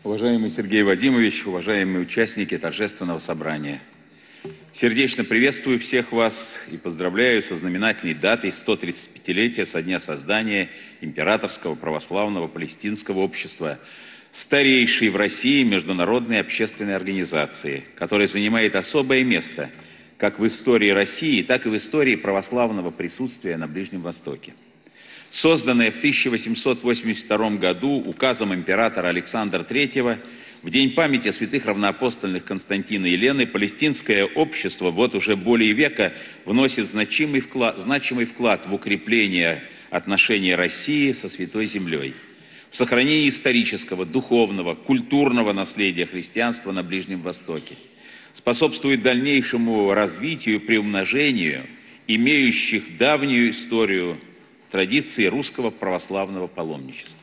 Уважаемый Сергей Вадимович, уважаемые участники торжественного собрания, сердечно приветствую всех вас и поздравляю со знаменательной датой 135-летия со дня создания Императорского православного палестинского общества, старейшей в России международной общественной организации, которая занимает особое место как в истории России, так и в истории православного присутствия на Ближнем Востоке. Созданная в 1882 году указом императора Александра III в День памяти святых равноапостольных Константина и Елены, палестинское общество вот уже более века вносит значимый вклад в укрепление отношений России со Святой Землей, в сохранении исторического, духовного, культурного наследия христианства на Ближнем Востоке, способствует дальнейшему развитию и приумножению имеющих давнюю историю традиции русского православного паломничества.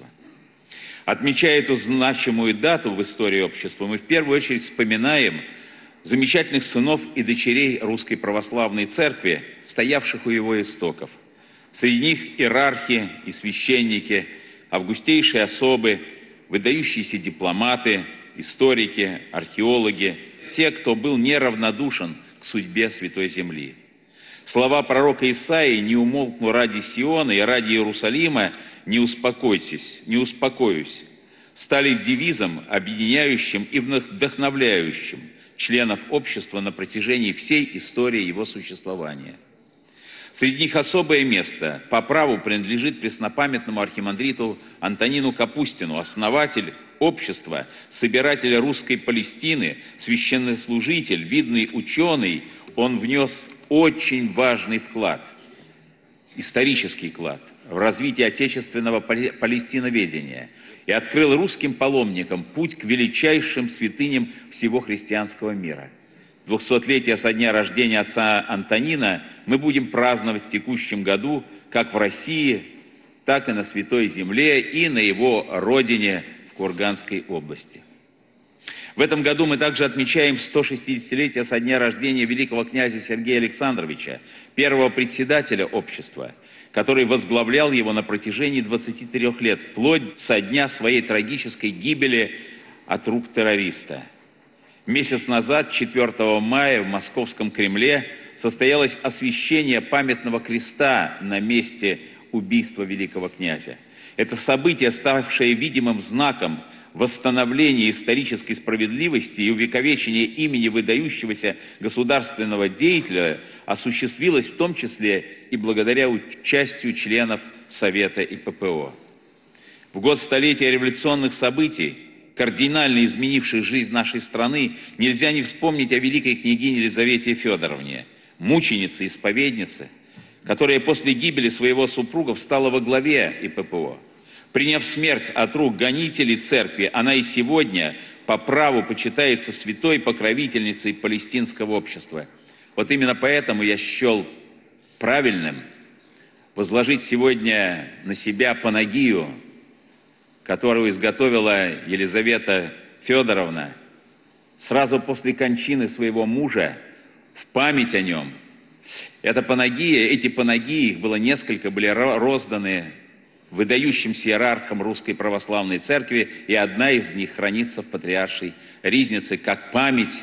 Отмечая эту значимую дату в истории общества, мы в первую очередь вспоминаем замечательных сынов и дочерей Русской Православной Церкви, стоявших у его истоков. Среди них иерархи и священники, августейшие особы, выдающиеся дипломаты, историки, археологи, те, кто был неравнодушен к судьбе Святой Земли. Слова пророка Исаии «Не умолкну ради Сиона и ради Иерусалима, не успокойтесь, не успокоюсь» стали девизом, объединяющим и вдохновляющим членов общества на протяжении всей истории его существования. Среди них особое место по праву принадлежит преснопамятному архимандриту Антонину Капустину, основатель общества, собиратель русской Палестины, священнослужитель, видный ученый. Он внес очень важный вклад, исторический вклад в развитие отечественного палестиноведения и открыл русским паломникам путь к величайшим святыням всего христианского мира. 200-летие со дня рождения отца Антонина мы будем праздновать в текущем году как в России, так и на Святой Земле и на его родине в Курганской области. В этом году мы также отмечаем 160-летие со дня рождения великого князя Сергея Александровича, первого председателя общества, который возглавлял его на протяжении 23 лет, вплоть со дня своей трагической гибели от рук террориста. Месяц назад, 4 мая, в Московском Кремле состоялось освящение памятного креста на месте убийства великого князя. Это событие, ставшее видимым знаком восстановления исторической справедливости и увековечения имени выдающегося государственного деятеля, осуществилось в том числе и благодаря участию членов Совета и ППО. В год столетия революционных событий, кардинально изменивших жизнь нашей страны, нельзя не вспомнить о великой княгине Елизавете Федоровне, мученице, исповеднице, которая после гибели своего супруга встала во главе ИППО. Приняв смерть от рук гонителей церкви, она и сегодня по праву почитается святой покровительницей палестинского общества. Вот именно поэтому я счел правильным возложить сегодня на себя панагию, которую изготовила Елизавета Федоровна сразу после кончины своего мужа, в память о нем. Эти панагии, их было несколько, были розданы выдающимся иерархам Русской Православной Церкви, и одна из них хранится в Патриаршей Ризнице как память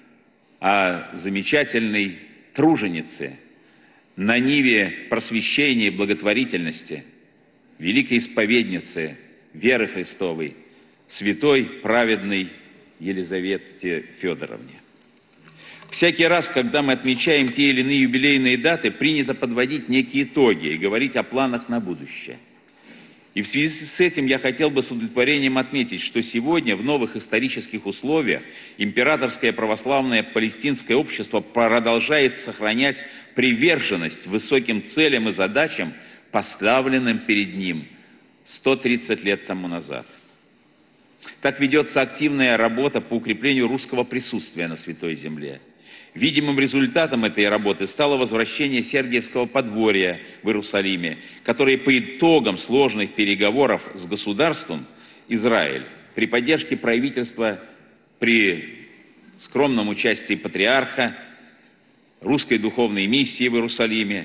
о замечательной труженице на ниве просвещения и благотворительности, великой исповеднице веры Христовой, святой праведной Елизавете Федоровне. Всякий раз, когда мы отмечаем те или иные юбилейные даты, принято подводить некие итоги и говорить о планах на будущее. И в связи с этим я хотел бы с удовлетворением отметить, что сегодня в новых исторических условиях Императорское православное палестинское общество продолжает сохранять приверженность высоким целям и задачам, поставленным перед ним 130 лет тому назад. Так ведется активная работа по укреплению русского присутствия на Святой Земле. Видимым результатом этой работы стало возвращение Сергиевского подворья в Иерусалиме, которое по итогам сложных переговоров с государством Израиль при поддержке правительства, при скромном участии патриарха, русской духовной миссии в Иерусалиме,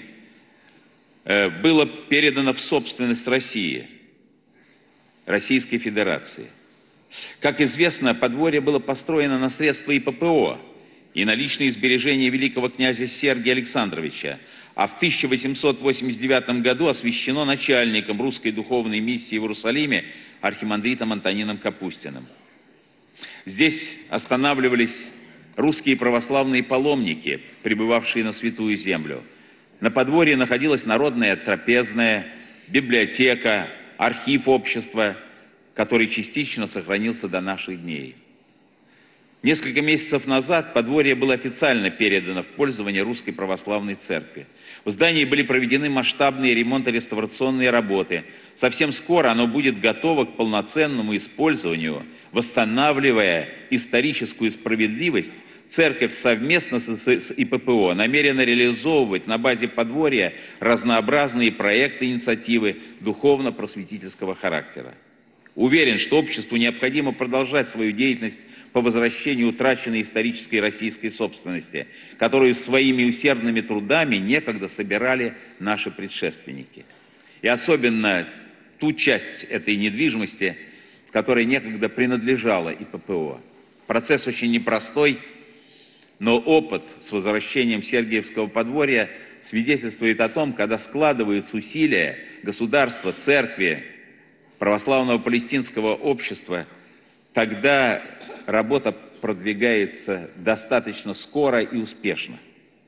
было передано в собственность России, Российской Федерации. Как известно, подворье было построено на средства ИППО и на личные сбережения великого князя Сергия Александровича, а в 1889 году освящено начальником русской духовной миссии в Иерусалиме архимандритом Антонином Капустиным. Здесь останавливались русские православные паломники, прибывавшие на Святую Землю. На подворье находилась народная трапезная, библиотека, архив общества, который частично сохранился до наших дней. Несколько месяцев назад подворье было официально передано в пользование Русской Православной Церкви. В здании были проведены масштабные ремонтно-реставрационные работы. Совсем скоро оно будет готово к полноценному использованию. Восстанавливая историческую справедливость, Церковь совместно с ИППО намерена реализовывать на базе подворья разнообразные проекты и инициативы духовно-просветительского характера. Уверен, что обществу необходимо продолжать свою деятельность по возвращению утраченной исторической российской собственности, которую своими усердными трудами некогда собирали наши предшественники. И особенно ту часть этой недвижимости, которая некогда принадлежала ИППО. Процесс очень непростой, но опыт с возвращением Сергиевского подворья свидетельствует о том, когда складываются усилия государства, церкви, православного палестинского общества, тогда работа продвигается достаточно скоро и успешно.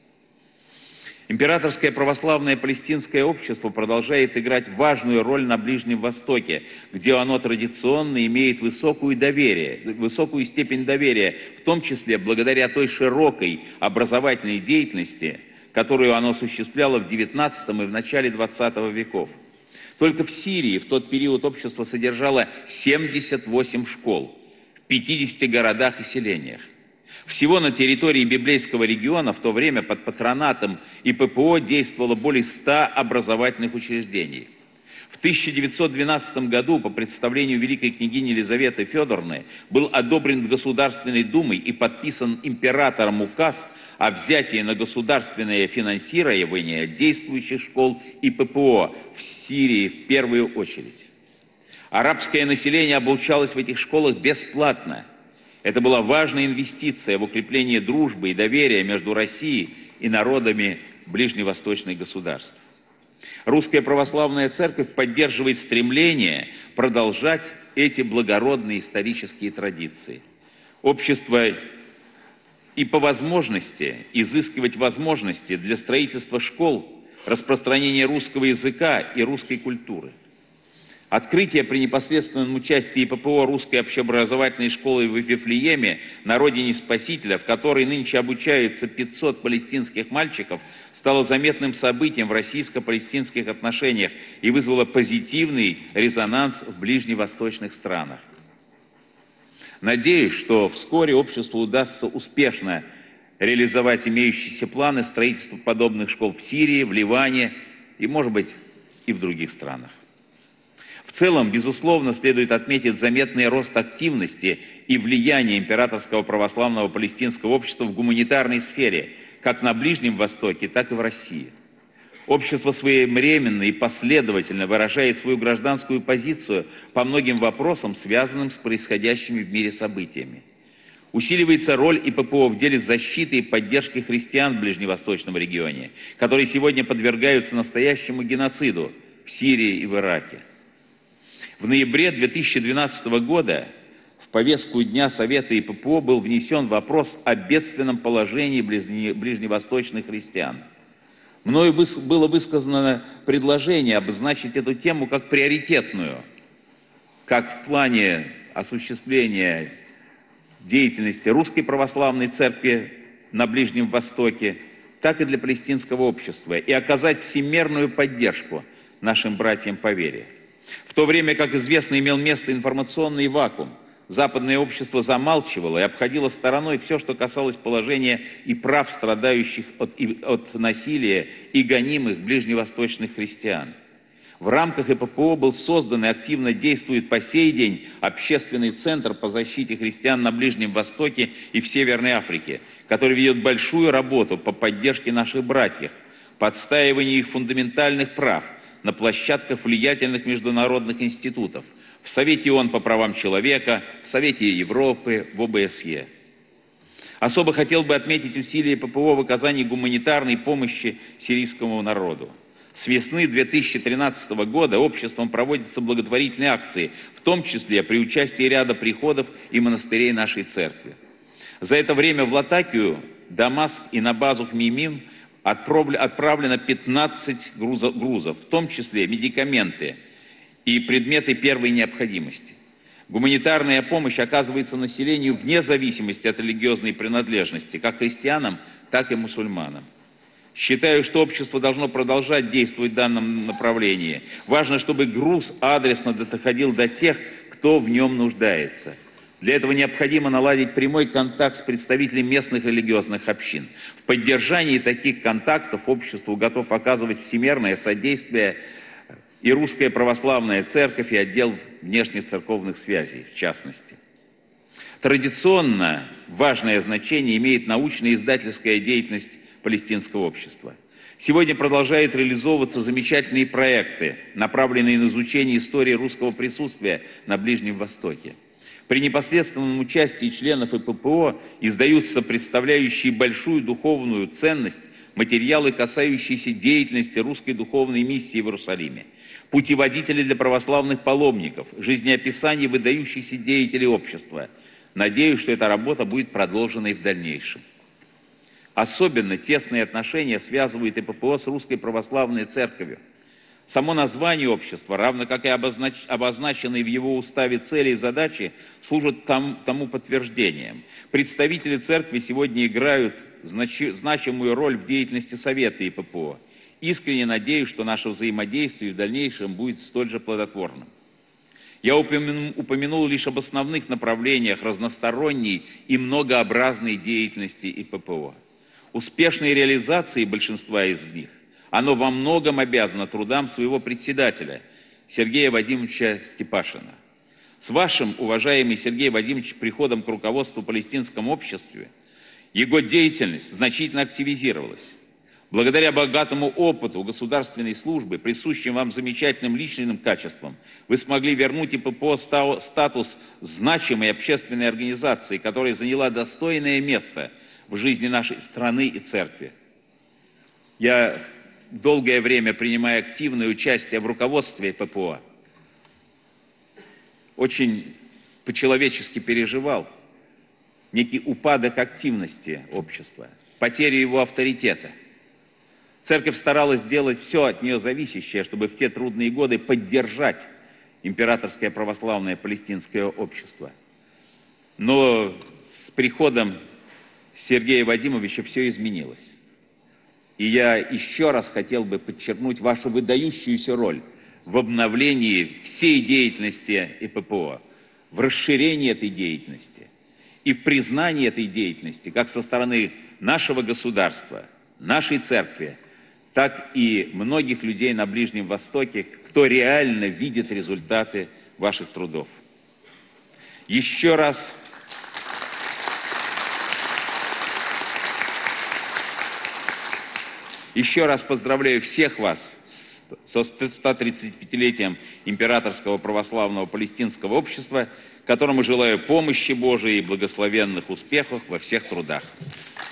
Императорское православное палестинское общество продолжает играть важную роль на Ближнем Востоке, где оно традиционно имеет высокую степень доверия, в том числе благодаря той широкой образовательной деятельности, которую оно осуществляло в XIX и в начале XX веков. Только в Сирии в тот период общество содержало 78 школ в 50 городах и селениях. Всего на территории библейского региона в то время под патронатом ИППО действовало более 100 образовательных учреждений. В 1912 году по представлению великой княгини Елизаветы Федоровны был одобрен Государственной Думой и подписан императором указ о взятии на государственное финансирование действующих школ ИППО в Сирии в первую очередь. Арабское население обучалось в этих школах бесплатно. Это была важная инвестиция в укрепление дружбы и доверия между Россией и народами ближневосточных государств. Русская православная церковь поддерживает стремление продолжать эти благородные исторические традиции. Общество и по возможности изыскивать возможности для строительства школ, распространения русского языка и русской культуры. Открытие при непосредственном участии ИППО русской общеобразовательной школы в Вифлееме на родине Спасителя, в которой нынче обучаются 500 палестинских мальчиков, стало заметным событием в российско-палестинских отношениях и вызвало позитивный резонанс в ближневосточных странах. Надеюсь, что вскоре обществу удастся успешно реализовать имеющиеся планы строительства подобных школ в Сирии, в Ливане и, может быть, и в других странах. В целом, безусловно, следует отметить заметный рост активности и влияния императорского православного палестинского общества в гуманитарной сфере, как на Ближнем Востоке, так и в России. Общество своевременно и последовательно выражает свою гражданскую позицию по многим вопросам, связанным с происходящими в мире событиями. Усиливается роль ИППО в деле защиты и поддержки христиан в ближневосточном регионе, которые сегодня подвергаются настоящему геноциду в Сирии и в Ираке. В ноябре 2012 года в повестку дня Совета ИППО был внесен вопрос о бедственном положении ближневосточных христиан. Мною было высказано предложение обозначить эту тему как приоритетную, как в плане осуществления деятельности Русской Православной Церкви на Ближнем Востоке, так и для палестинского общества, и оказать всемирную поддержку нашим братьям по вере. В то время, как известно, имел место информационный вакуум. Западное общество замалчивало и обходило стороной все, что касалось положения и прав страдающих от насилия и гонимых ближневосточных христиан. В рамках ИППО был создан и активно действует по сей день общественный центр по защите христиан на Ближнем Востоке и в Северной Африке, который ведет большую работу по поддержке наших братьев, по отстаиванию их фундаментальных прав на площадках влиятельных международных институтов, в в Совете ООН по правам человека, в Совете Европы, в ОБСЕ. Особо хотел бы отметить усилия ППО в оказании гуманитарной помощи сирийскому народу. С весны 2013 года обществом проводятся благотворительные акции, в том числе при участии ряда приходов и монастырей нашей церкви. За это время в Латакию, Дамаск и на базу в Мимим отправлено 15 грузов, в том числе медикаменты и предметы первой необходимости. Гуманитарная помощь оказывается населению вне зависимости от религиозной принадлежности, как христианам, так и мусульманам. Считаю, что общество должно продолжать действовать в данном направлении. Важно, чтобы груз адресно доходил до тех, кто в нем нуждается. Для этого необходимо наладить прямой контакт с представителями местных религиозных общин. В поддержании таких контактов обществу готов оказывать всемирное содействие и Русская Православная Церковь, и отдел внешних церковных связей, в частности. Традиционно важное значение имеет научная и издательская деятельность палестинского общества. Сегодня продолжают реализовываться замечательные проекты, направленные на изучение истории русского присутствия на Ближнем Востоке. При непосредственном участии членов ИППО издаются представляющие большую духовную ценность материалы, касающиеся деятельности русской духовной миссии в Иерусалиме, путеводители для православных паломников, жизнеописание выдающихся деятелей общества. Надеюсь, что эта работа будет продолжена и в дальнейшем. Особенно тесные отношения связывают ИППО с Русской Православной Церковью. Само название общества, равно как и обозначенные в его уставе цели и задачи, служат тому подтверждением. Представители церкви сегодня играют значимую роль в деятельности Совета ИППО. Искренне надеюсь, что наше взаимодействие в дальнейшем будет столь же плодотворным. Я упомянул лишь об основных направлениях разносторонней и многообразной деятельности ИППО. Успешной реализации большинства из них оно во многом обязано трудам своего председателя Сергея Вадимовича Степашина. С вашим, уважаемый Сергей Вадимович, приходом к руководству в палестинском обществе его деятельность значительно активизировалась. Благодаря богатому опыту государственной службы, присущим вам замечательным личным качествам, вы смогли вернуть ИППО статус значимой общественной организации, которая заняла достойное место в жизни нашей страны и церкви. Я долгое время, принимая активное участие в руководстве ИППО, очень по-человечески переживал некий упадок активности общества, потерю его авторитета. Церковь старалась сделать все от нее зависящее, чтобы в те трудные годы поддержать императорское православное палестинское общество. Но с приходом Сергея Вадимовича все изменилось. И я еще раз хотел бы подчеркнуть вашу выдающуюся роль в обновлении всей деятельности ИППО, в расширении этой деятельности и в признании этой деятельности как со стороны нашего государства, нашей церкви, так и многих людей на Ближнем Востоке, кто реально видит результаты ваших трудов. Еще раз поздравляю всех вас со 135-летием Императорского православного палестинского общества, которому желаю помощи Божией и благословенных успехов во всех трудах.